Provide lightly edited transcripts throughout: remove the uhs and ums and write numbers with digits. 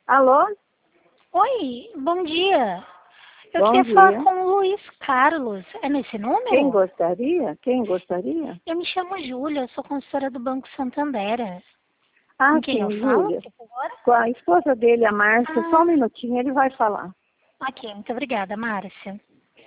Alô? Oi, bom dia. Eu Bom queria falar dia. com o Luiz Carlos. É nesse número? Quem gostaria? Quem gostaria? Eu me chamo Júlia, eu sou consultora do Banco Santander. Ah, Com quem eu sim, falo, Júlia. por favor? Com a esposa dele, a Márcia. Só um Ah, minutinho, ele vai falar. ok, muito obrigada, Márcia.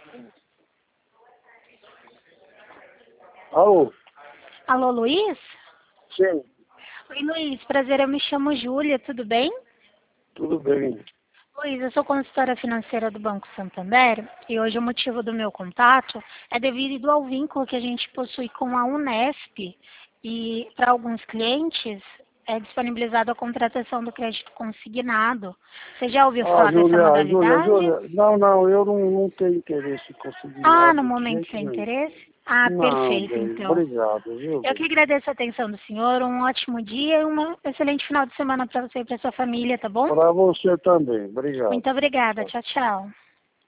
Alô? Alô, Luiz? Sim, Oi, Luiz, prazer, eu me chamo Júlia, tudo bem? tudo bem. Luiz, eu sou consultora financeira do Banco Santander e hoje o motivo do meu contato é devido ao vínculo que a gente possui com a Unesp e para alguns clientes é disponibilizado a contratação do crédito consignado. Você já ouviu Ah, falar dessa Júlia, Júlia, modalidade? Júlia. Não, eu não tenho interesse em conseguir Ah, no nada de momento jeito sem nenhum. interesse? Ah, Não, perfeito, bem, então. obrigado, viu, Eu que bem? agradeço a atenção do senhor, um ótimo dia e um excelente final de semana para você e para sua família, tá bom? Para você também, obrigado. Muito obrigada, tchau, tchau.